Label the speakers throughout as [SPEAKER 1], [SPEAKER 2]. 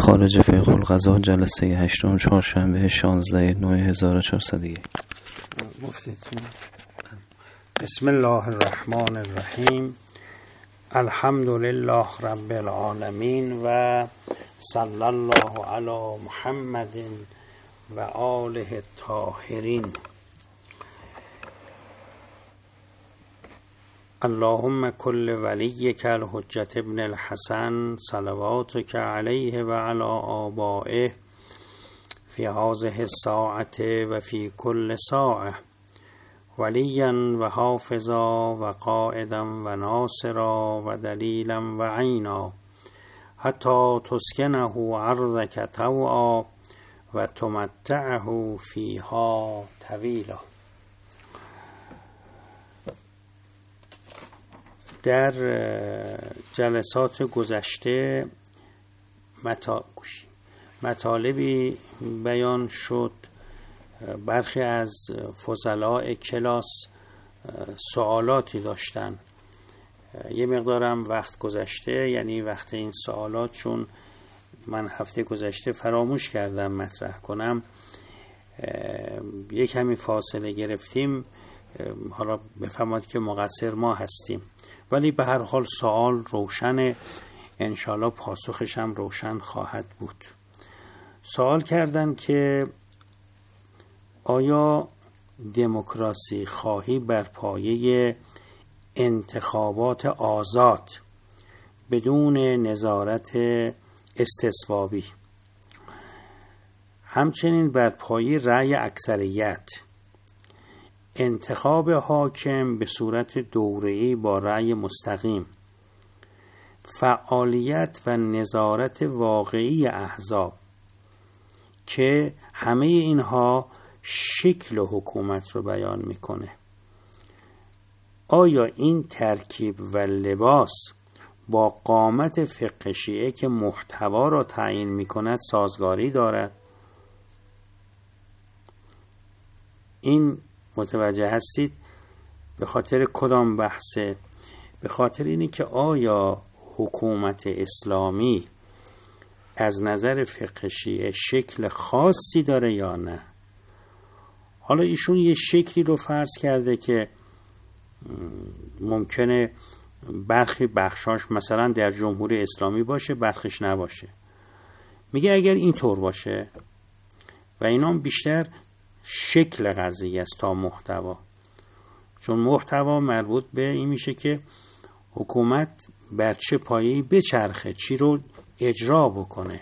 [SPEAKER 1] خارج فقه القضاء جلسه 8 چهارشنبه 16/9/1401.
[SPEAKER 2] بسم الله الرحمن الرحیم. الحمد لله رب العالمین و صلی الله علی محمد و آله الطاهرین. اللهم کل ولیک الحجة ابن الحسن صلواتک علیه و علی آبائه فی هذه الساعة و فی کل ساعة ولیا و حافظا و قائدا و ناصرا و دلیلا و عینا حتی تسکنه ارضک طوعا و تمتعه فیها طویلا. در جلسات گذشته مطالبی بیان شد. برخی از فضلاء کلاس سوالاتی داشتن. یه مقدارم وقت گذشته، یعنی وقت این سوالات، چون من هفته گذشته فراموش کردم مطرح کنم، یک کمی فاصله گرفتیم. حالا بفهمید که مقصر ما هستیم، ولی به هر حال سوال روشنه، انشالله پاسخش هم روشن خواهد بود. سوال کردن که آیا دموکراسی خواهی بر پایه انتخابات آزاد بدون نظارت استثوابی، همچنین بر پایه رأی اکثریت، انتخاب حاکم به صورت دوره‌ای با رأی مستقیم، فعالیت و نظارت واقعی احزاب، که همه اینها شکل حکومت رو بیان میکنه. آیا این ترکیب و لباس با قامت فقه شیعه که محتوا را تعیین میکند سازگاری دارد؟ این متوجه هستید به خاطر کدام بحثه؟ به خاطر اینی که آیا حکومت اسلامی از نظر فقه شیعه شکل خاصی داره یا نه؟ حالا ایشون یه شکلی رو فرض کرده که ممکنه برخی بخشاش مثلا در جمهوری اسلامی باشه، برخیش نباشه. میگه اگر این طور باشه و اینا بیشتر شکل قضیه است تا محتوا، چون محتوا مربوط به این میشه که حکومت بر چه پایه‌ای بچرخه، چی رو اجرا بکنه،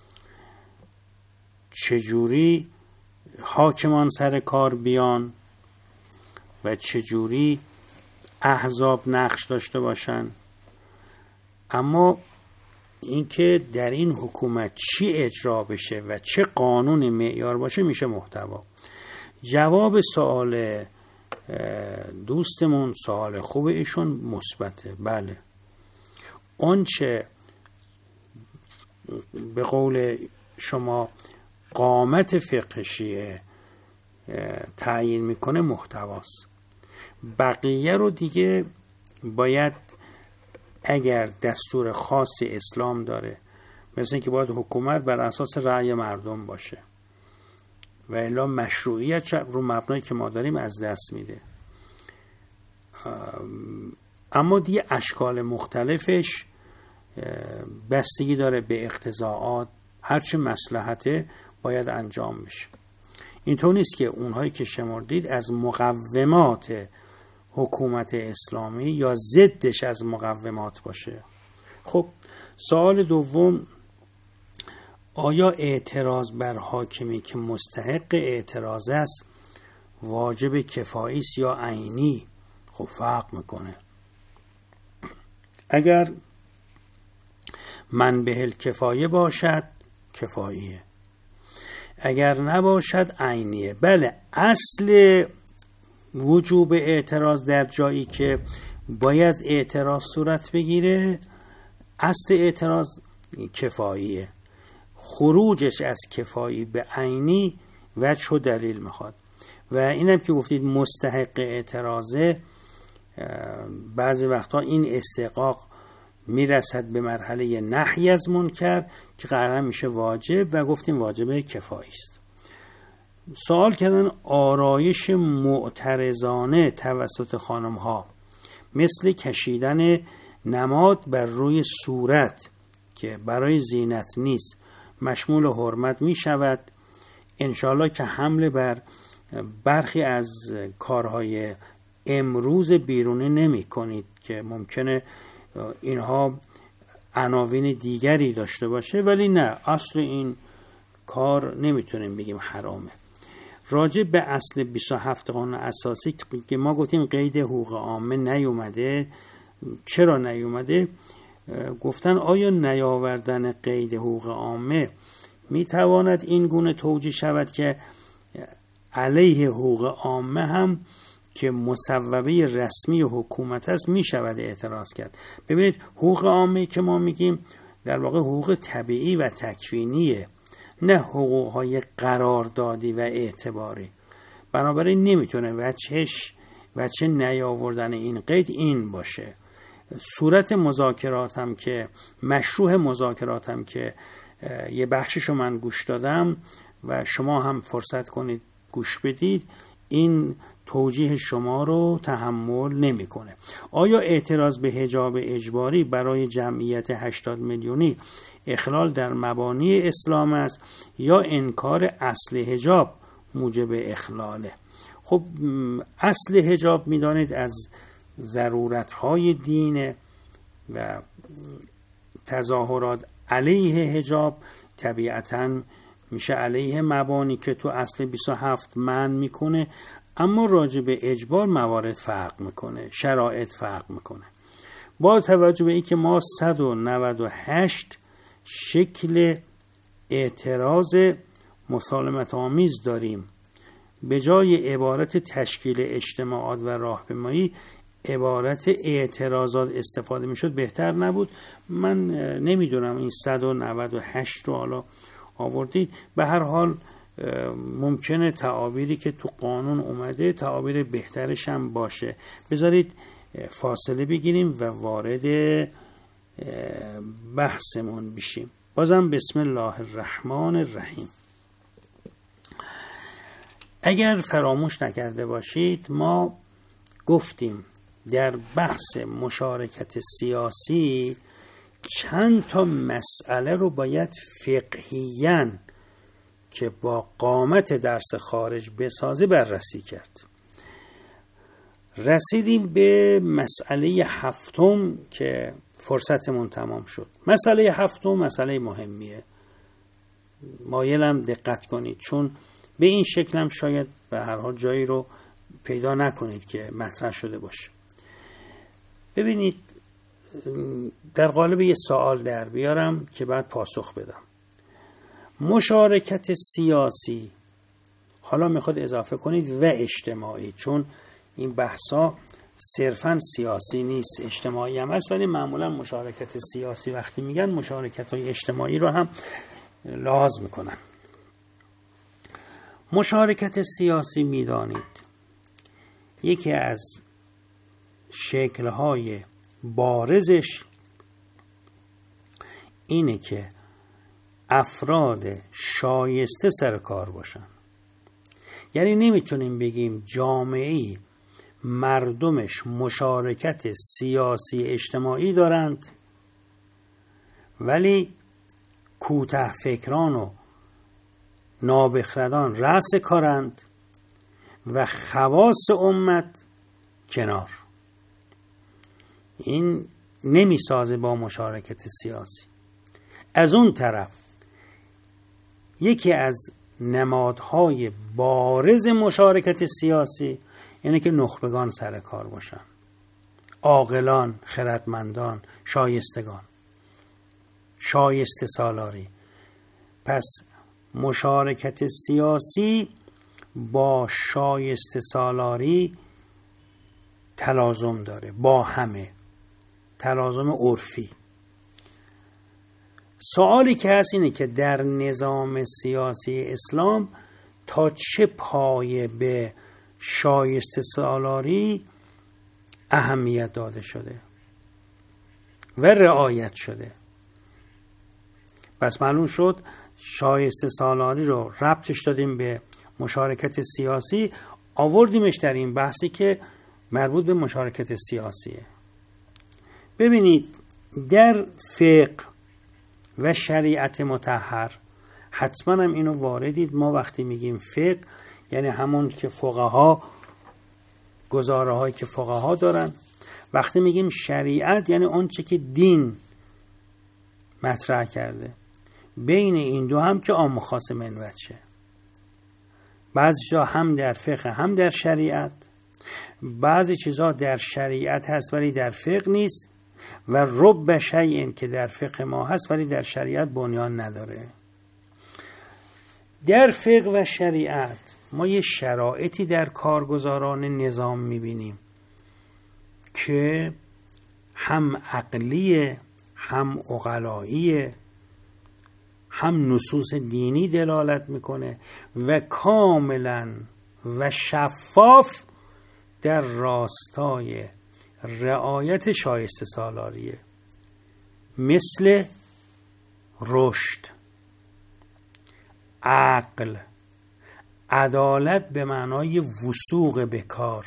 [SPEAKER 2] چجوری حاکمان سر کار بیان و چجوری احزاب نقش داشته باشن. اما اینکه در این حکومت چی اجرا بشه و چه قانون معیار باشه میشه محتوا. جواب سوال دوستمون، سوال خوب ایشون، مثبته. بله، اون چه به قول شما قامت فقه شیعه تعیین میکنه محتواست. بقیه رو دیگه باید، اگر دستور خاص اسلام داره، مثل اینکه باید حکومت بر اساس رأی مردم باشه و الا مشروعیت رو مبنایی که ما داریم از دست میده. اما دیگه اشکال مختلفش بستگی داره به اقتضاعات، هرچه مصلحته باید انجام بشه. اینطور نیست که اونهایی که شمردید از مقومات حکومت اسلامی یا ضدش از مقومات باشه. خب سوال دوم، آیا اعتراض بر حاکمی که مستحق اعتراض است واجب کفایی است یا عینی؟ خب فرق میکنه. اگر منبع الکفایه باشد کفاییه، اگر نباشد عینیه. بله، اصل وجوب اعتراض در جایی که باید اعتراض صورت بگیره، اصل اعتراض کفاییه. خروجش از کفایی به عینی وجه و دلیل میخواد. و اینم که گفتید مستحق اعتراضه، بعضی وقتا این استحقاق میرسد به مرحله نهی از منکر که قرار میشه واجب و گفتیم واجب کفایی است. سوال کردن آرایش معترضانه توسط خانم ها مثل کشیدن نماد بر روی صورت که برای زینت نیست مشمول حرمت می شود. انشالله که حمله بر برخی از کارهای امروز بیرونی نمی کنید که ممکنه اینها عناوین دیگری داشته باشه، ولی نه، اصل این کار نمیتونیم بگیم حرامه. راجع به اصل 27 قانون اساسی که ما گفتیم قید حقوق عامه نیومده، چرا نیومده؟ گفتن آیا نیاوردن قید حقوق عامه میتواند این گونه توجیه شود که علیه حقوق عامه هم که مصوبه رسمی حکومت است می شود اعتراض کرد. ببینید حقوق عامه که ما میگیم در واقع حقوق طبیعی و تکوینیه، نه حقوقهای قراردادی و اعتباری. بنابراین نمیتونه وجه نیاوردن این قید این باشه. صورت مذاکرات هم که مشروع مذاکرات هم که یه بخششو من گوش دادم و شما هم فرصت کنید گوش بدید، این توجیه شما رو تحمل نمیکنه. آیا اعتراض به حجاب اجباری برای جمعیت 80 میلیونی اخلال در مبانی اسلام است یا انکار اصل حجاب موجب اخلاله؟ خب اصل حجاب میدانید از ضرورت‌های دین و تظاهرات علیه حجاب طبیعتاً میشه علیه مبانی که تو اصل 27 منع میکنه، اما راجع به اجبار موارد فرق میکنه، شرایط فرق میکنه. با توجه به اینکه ما 198 شکل اعتراض مسالمت آمیز داریم، به جای عبارت تشکیل اجتماعات و راهپیمایی عبارت اعتراضات استفاده میشد بهتر نبود؟ من نمیدونم این 198 رو حالا آوردید. به هر حال ممکنه تعابیری که تو قانون اومده تعابیر بهترش هم باشه. بذارید فاصله بگیریم و وارد بحثمون بشیم. بازم بسم الله الرحمن الرحیم. اگر فراموش نکرده باشید ما گفتیم در بحث مشارکت سیاسی چند تا مسئله رو باید فقهیاً که با قامت درس خارج بسازه بررسی کرد. رسیدیم به مسئله هفتم که فرصتمون تمام شد. مسئله هفتم مسئله مهمیه، مایلم دقت کنید، چون به این شکلم شاید به هر حال جایی رو پیدا نکنید که مطرح شده باشه. ببینید در قالب یه سوال در بیارم که بعد پاسخ بدم. مشارکت سیاسی، حالا میخواد اضافه کنید و اجتماعی، چون این بحثا صرفاً سیاسی نیست، اجتماعی هم هست، ولی معمولا مشارکت سیاسی وقتی میگن مشارکت های اجتماعی رو هم لحاظ میکنن. مشارکت سیاسی میدانید یکی از شکل‌های بارزش اینه که افراد شایسته سر کار باشن. یعنی نمیتونیم بگیم جامعه‌ای مردمش مشارکت سیاسی اجتماعی دارند ولی کوته فکران و نابخردان رأس کارند و خواص امت کنار. این نمیسازه با مشارکت سیاسی. از اون طرف یکی از نمادهای بارز مشارکت سیاسی اینه که نخبگان سر کار باشن، عاقلان، خردمندان، شایستگان، شایسته سالاری. پس مشارکت سیاسی با شایسته سالاری تلازم داره، با همه تلازم عرفی. سوالی که هست اینه که در نظام سیاسی اسلام تا چه پایه به شایسته سالاری اهمیت داده شده؟ و رعایت شده. پس معلوم شد شایسته سالاری رو ربطش دادیم به مشارکت سیاسی، آوردیمش در این بحثی که مربوط به مشارکت سیاسیه. ببینید در فقه و شریعت مطهر حتما هم اینو واردید. ما وقتی میگیم فقه یعنی همون که فقها گزاره هایی که فقها دارن. وقتی میگیم شریعت یعنی اون چه که دین مطرح کرده. بین این دو هم که عام و خاص منوط شه. بعضی چیزا هم در فقه هم در شریعت، بعضی چیزا در شریعت هست ولی در فقه نیست، و رب شیء که در فقه ما هست ولی در شریعت بنیان نداره. در فقه و شریعت ما یه شرایطی در کارگزاران نظام میبینیم که هم عقلیه، هم عقلاییه، هم نصوص دینی دلالت میکنه و کاملا و شفاف در راستای رعایت شایسته سالاریه. مثل رشد، عقل، عدالت به معنای وثوق به کار،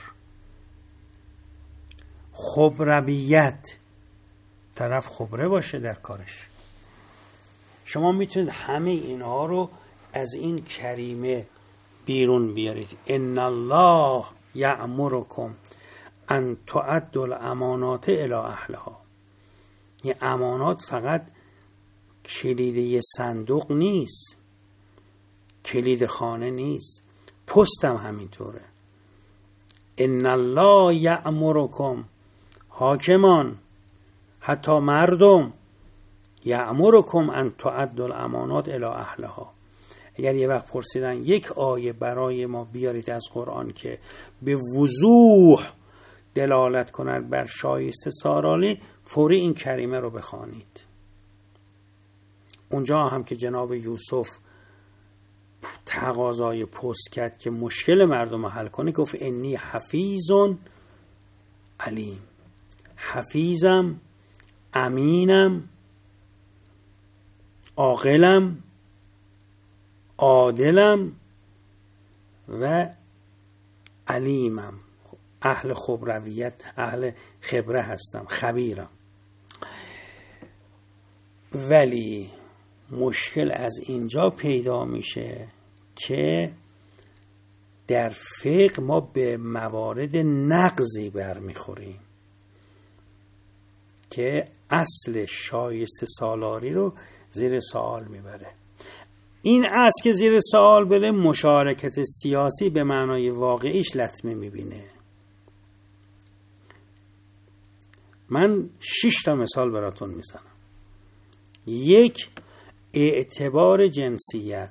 [SPEAKER 2] خبرویت، طرف خبره باشه در کارش. شما میتونید همه اینها رو از این کریمه بیرون بیارید. ان الله یأمرکم ان تؤدوا الامانات الی اهلها. این امانات فقط کلید یه صندوق نیست، کلید خانه نیست، پست هم همینطوره. ان الله یأمرکم، حاکمان حتی مردم، یأمرکم ان تؤدوا الامانات الی اهلها. اگر یه وقت پرسیدن یک آیه برای ما بیارید از قرآن که به وضوح دلالت کند بر شایسته سالالی، فوری این کریمه رو بخوانید. اونجا هم که جناب یوسف تقاضای پست کرد که مشکل مردم رو حل کنه، گفت انی حفیظ علیم. حفیظم، امینم، عاقلم، عادلم و علیمم. اهل خبرویت، اهل خبره هستم، خبیرم. ولی مشکل از اینجا پیدا میشه که در فقه ما به موارد نقضی برمیخوریم که اصل شایسته سالاری رو زیر سوال میبره. این اصل که زیر سوال بره، مشارکت سیاسی به معنای واقعیش لطمه میبینه. من 6 تا مثال براتون میزنم. یک، اعتبار جنسیت.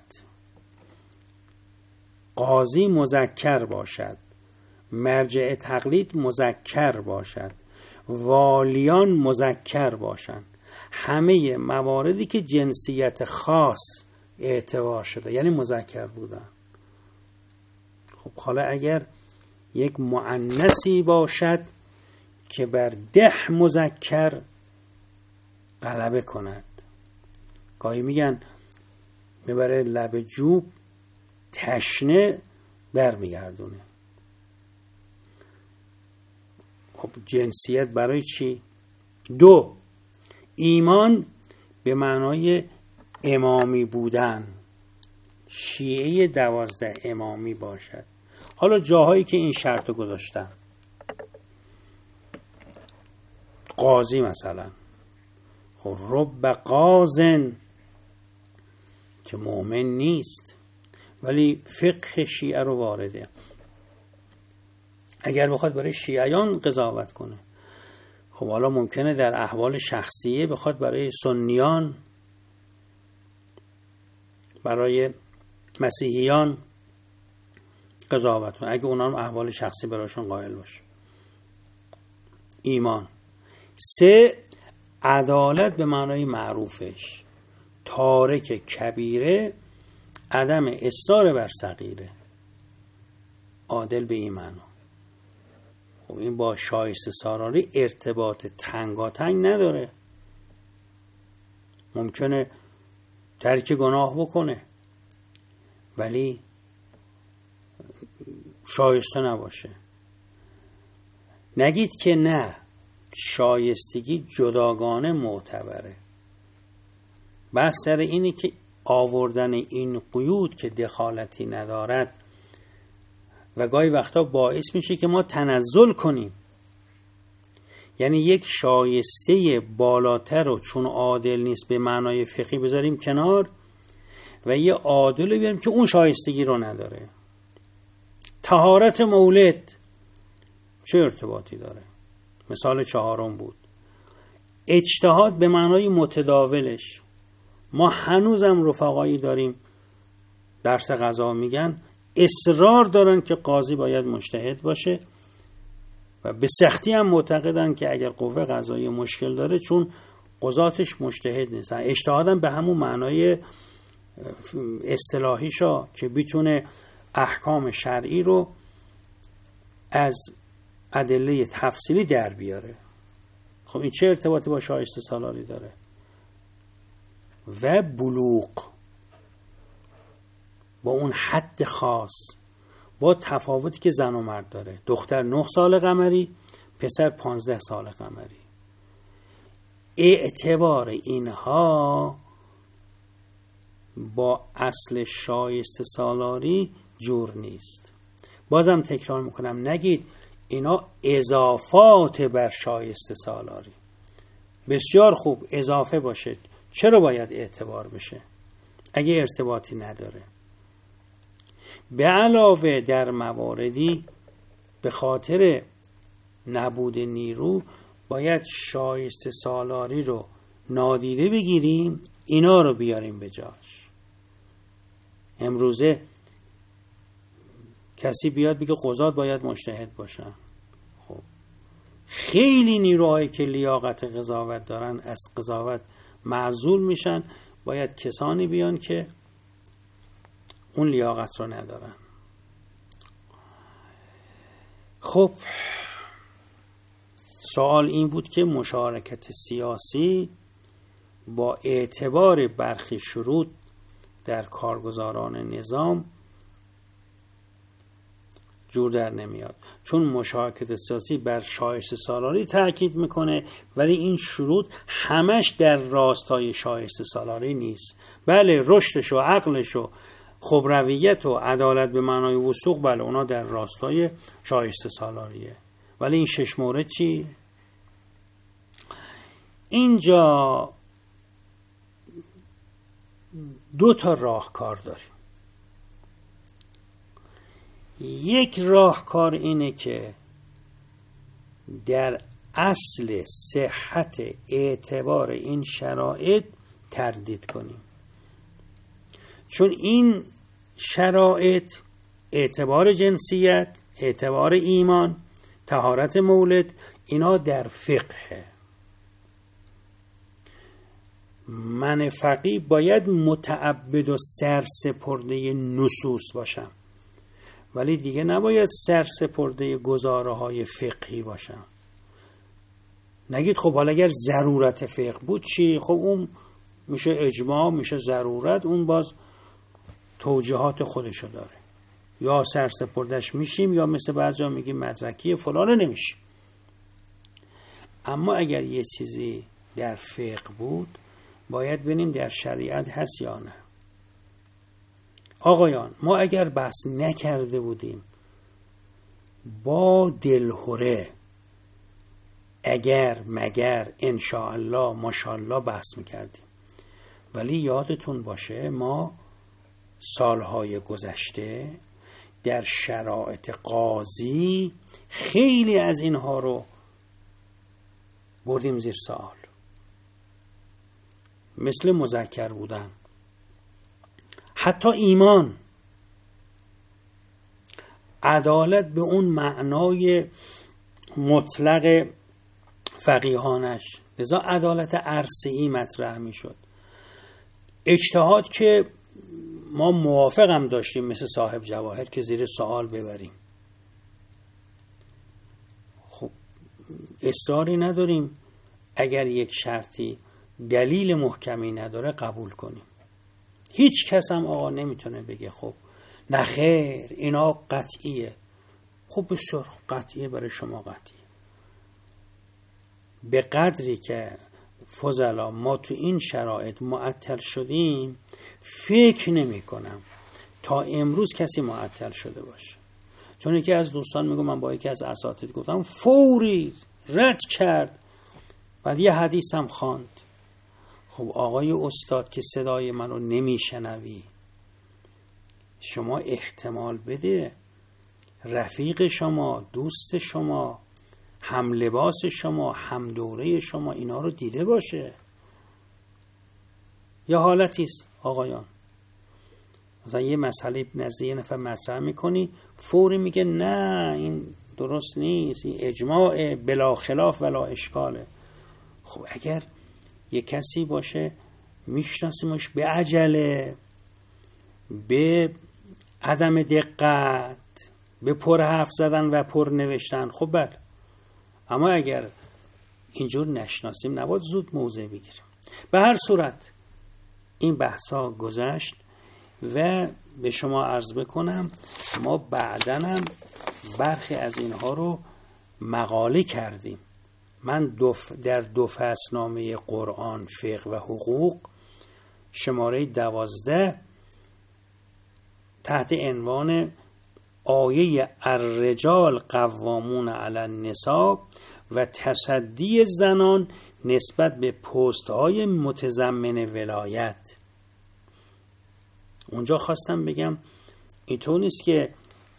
[SPEAKER 2] قاضی مذکر باشد، مرجع تقلید مذکر باشد، والیان مذکر باشند. همه مواردی که جنسیت خاص اعتبار شده یعنی مذکر بودن. خب حالا اگر یک مؤنثی باشد که بر 10 مذکر غلبه کند، گاهی میگن میبره لب جوب، تشنه برمیگردونه. خب جنسیت برای چی؟ 2، ایمان به معنای امامی بودن، شیعه 12 امامی باشد. حالا جاهایی که این شرط رو گذاشتن، قاضی مثلا، خب رب قاضن که مؤمن نیست ولی فقه شیعه رو وارده. اگر بخواد برای شیعیان قضاوت کنه، خب حالا ممکنه در احوال شخصیه بخواد برای سنیان، برای مسیحیان قضاوت کنه، اگه اونا هم احوال شخصی برایشون قائل باشه. ایمان. 3، عدالت به معنای معروفش، تارک کبیره، عدم اصرار بر صغیره، عادل به این معنا. خب این با شایسته سالاری ارتباط تنگاتنگ نداره. ممکنه ترک گناه بکنه ولی شایسته نباشه. نگید که نه، شایستگی جداگانه معتبره. بس سر اینی که آوردن این قیود که دخالتی ندارد و گاهی وقتا باعث میشه که ما تنزل کنیم، یعنی یک شایسته بالاتر رو چون عادل نیست به معنای فقهی بذاریم کنار و یه عادل رو بیاریم که اون شایستگی رو نداره. طهارت مولد چه ارتباطی داره؟ مثال 4 بود. اجتهاد به معنای متداولش. ما هنوزم رفقایی داریم درس قضا میگن اصرار دارن که قاضی باید مجتهد باشه و به سختی هم معتقدن که اگر قوه قضایی مشکل داره چون قضاتش مجتهد نیستن. اجتهادم به همون معنای اصطلاحیشا که بتونه احکام شرعی رو از ادله تفصیلی در بیاره. خب این چه ارتباطی با شایسته سالاری داره؟ و بلوغ با اون حد خاص، با تفاوتی که زن و مرد داره. دختر 9 سال قمری، پسر 15 سال قمری. اعتبار اینها با اصل شایسته سالاری جور نیست. بازم تکرار میکنم، نگید اینا اضافات بر شایسته سالاری. بسیار خوب اضافه باشه، چرا باید اعتبار بشه اگه ارتباطی نداره؟ به علاوه در مواردی به خاطر نبود نیرو باید شایسته سالاری رو نادیده بگیریم، اینا رو بیاریم به جاش. امروزه کسی بیاد بگه قضات باید مجتهد باشن، خب خیلی نیروهایی که لیاقت قضاوت دارن از قضاوت معزول میشن. باید کسانی بیان که اون لیاقت رو ندارن. خب سوال این بود که مشارکت سیاسی با اعتبار برخی شروط در کارگزاران نظام جور در نمیاد، چون مشارکت سیاسی بر شایسته سالاری تاکید میکنه ولی این شروط همش در راستای شایسته سالاری نیست. بله رشدش و عقلش و خبرویت و عدالت به معنای وثوق، بله اونا در راستای شایسته سالاریه، ولی این 6 مورد چی؟ اینجا 2 راهکار داریم. یک راهکار اینه که در اصل صحت اعتبار این شرایط تردید کنیم، چون این شرایط اعتبار جنسیت، اعتبار ایمان، طهارت مولد، اینا در فقه. من فقیه باید متعبد و سرسپرده نصوص باشم ولی دیگه نباید سرسپرده گزاره های فقهی باشم. نگید خب حالا اگر ضرورت فقه بود چی؟ خب اون میشه اجماع، میشه ضرورت، اون باز توجیهات خودشو داره. یا سرسپردش میشیم یا مثل بعضیا میگیم مدرکی فلانه نمیشیم. اما اگر یه چیزی در فقه بود باید ببینیم در شریعت هست یا نه. آقایان ما اگر بحث نکرده بودیم با دلهره اگر مگر انشاءالله ماشاءالله بحث میکردیم، ولی یادتون باشه ما سالهای گذشته در شرایط قاضی خیلی از اینها رو بردیم زیر سوال. مثل مذکر بودن، حتی ایمان، عدالت به اون معنای مطلق فقیهانش، لذا عدالت عرصه‌ای مطرح می شد. اجتهاد که ما موافقم داشتیم مثل صاحب جواهر که زیر سوال ببریم، خب اصراری نداریم اگر یک شرطی دلیل محکمی نداره قبول کنیم. هیچ کس هم آقا نمیتونه بگه خب نه خیر اینا قطعیه. خب بسیار قطعیه، برای شما قطعیه. به قدری که فضلا ما تو این شرایط معطل شدیم، فکر نمی کنم تا امروز کسی معطل شده باشه. چون یکی از دوستان میگه من با یکی از اساتید گفتم فوری رد کرد، بعد یه حدیث هم خواند. خب آقای استاد که صدای من رو نمیشنوی، شما احتمال بده رفیق شما، دوست شما، هم لباس شما، هم دوره شما اینا رو دیده باشه. یا حالتیست آقایان، مثلا یه مسئله نزد یه نفر مطرح میکنی، فوری میگه نه این درست نیست، این اجماع بلا خلاف ولا اشکاله. خب اگر یه کسی باشه میشناسیمش به عجله، به عدم دقت، به پر حرف زدن و پر نوشتن، خب بله. اما اگر اینجور نشناسیم نباید زود موضع بگیریم. به هر صورت این بحثا گذشت و به شما عرض بکنم ما بعداً هم برخی از اینها رو مقاله کردیم. من در دو فصلنامه قرآن، فقه و حقوق شماره 12 تحت عنوان آیه الرجال قوامون علی النساء و تصدی زنان نسبت به پست‌های متضمن ولایت، اونجا خواستم بگم اینطور نیست که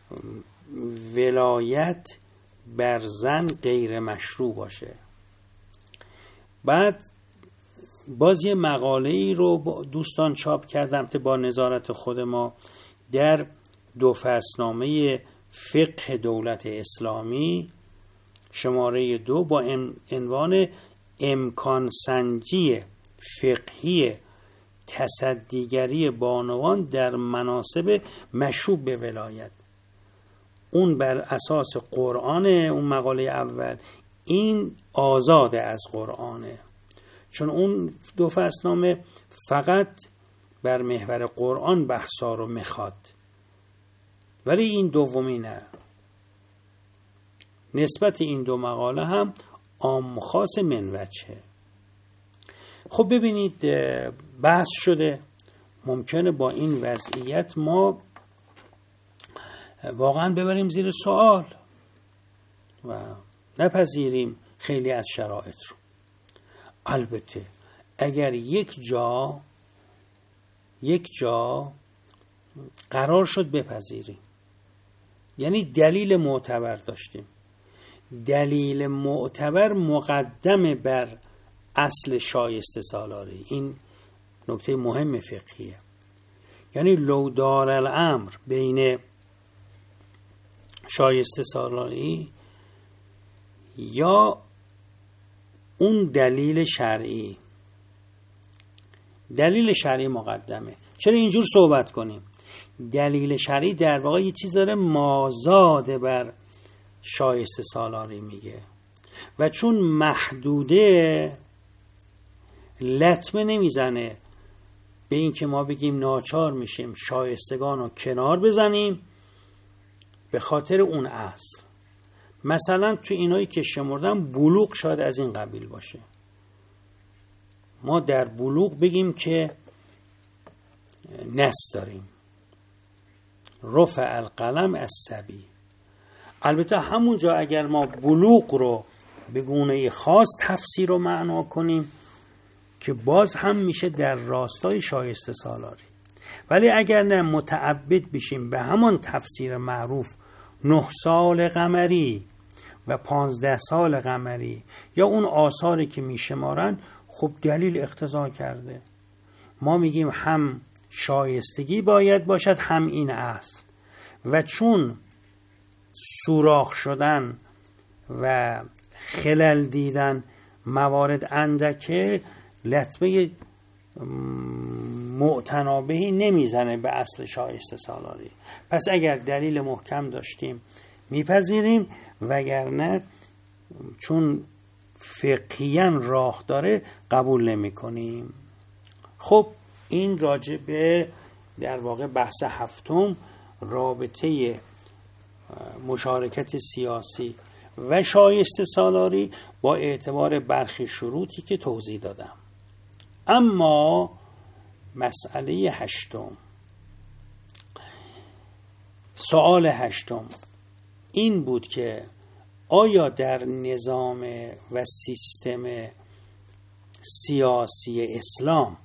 [SPEAKER 2] ولایت بر زن غیر مشروع باشه. بعد باز یه مقاله‌ای رو دوستان چاپ کردم که با نظارت خود ما در دو فصلنامه فقه دولت اسلامی شماره 2 با عنوان امکان سنجی فقهی تصدیگری بانوان در مناصب مشوب به ولایت. اون بر اساس قرآنه، اون مقاله اول، این آزاده از قرآنه، چون اون دو فصلنامه فقط بر محور قرآن بحثا رو میخواد، ولی این دومی نه. نسبت این دو مقاله هم عام خاص من وجهه. خب ببینید بحث شده، ممکنه با این وضعیت ما واقعا ببریم زیر سوال و نپذیریم خیلی از شرایط رو. البته اگر یک جا قرار شد بپذیریم، یعنی دلیل معتبر داشتیم، دلیل معتبر مقدم بر اصل شایسته سالاری، این نکته مهم فقهیه. یعنی لو دار الامر بین شایسته سالاری یا اون دلیل شرعی، دلیل شرعی مقدمه. چرا اینجور صحبت کنیم؟ دلیل شرعی در واقع یه چیز داره مازاد بر شایسته سالاری میگه و چون محدوده لطمه نمیزنه به این که ما بگیم ناچار میشیم شایستگان رو کنار بزنیم به خاطر اون اصل. مثلا تو اینایی که شمردم بلوغ شاید از این قبیل باشه. ما در بلوغ بگیم که نس داریم، رفع القلم از صبی. البته همونجا اگر ما بلوغ رو به گونه خاص تفسیر و معنا کنیم که باز هم میشه در راستای شایسته سالاری، ولی اگر نه متعبد بشیم به همان تفسیر معروف 9 سال قمری و 15 سال قمری یا اون آثاری که میشمارن، خب دلیل اقتضا کرده. ما میگیم هم شایستگی باید باشد هم این اصل، و چون سوراخ شدن و خلل دیدن موارد اندکه، لطمه معتنابهی نمیزنه به اصل شایسته سالاری. پس اگر دلیل محکم داشتیم میپذیریم، وگرنه چون فقهیاً راه داره قبول نمی کنیم. خب این راجع به در واقع بحث هفتم، رابطه مشارکت سیاسی و شایسته سالاری با اعتبار برخی شروطی که توضیح دادم. اما مسئله هشتم، سوال هشتم این بود که آیا در نظام و سیستم سیاسی اسلام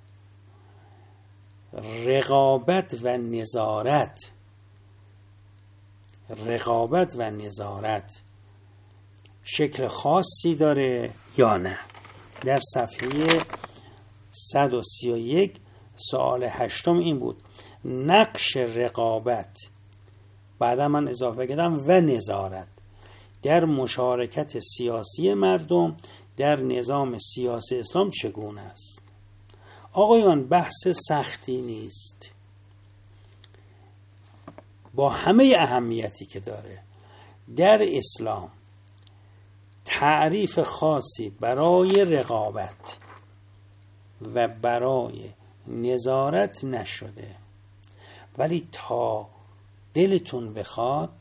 [SPEAKER 2] رقابت و نظارت شکل خاصی داره یا نه؟ در صفحه 131 سوال هشتم این بود: نقش رقابت، بعدا من اضافه کردم و نظارت، در مشارکت سیاسی مردم در نظام سیاسی اسلام چگونه است؟ آقایان بحث سختی نیست، با همه اهمیتی که داره. در اسلام تعریف خاصی برای رقابت و برای نظارت نشده، ولی تا دلتون بخواد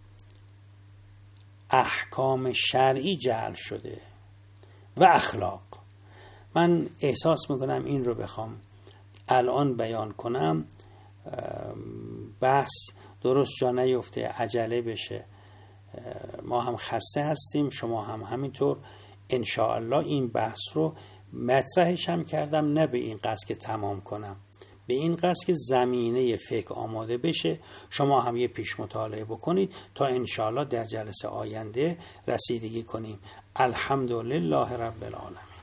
[SPEAKER 2] احکام شرعی جعل شده و اخلاق. من احساس میکنم این رو بخوام الان بیان کنم بحث درست جا نیفته، عجله بشه، ما هم خسته هستیم، شما هم همینطور. انشاءالله این بحث رو مطرحش هم کردم، نه به این قصد که تمام کنم، به این قصد که زمینه فکر آماده بشه، شما هم یه پیش مطالعه بکنید تا انشاءالله در جلسه آینده رسیدگی کنیم. الحمدلله رب العالمین.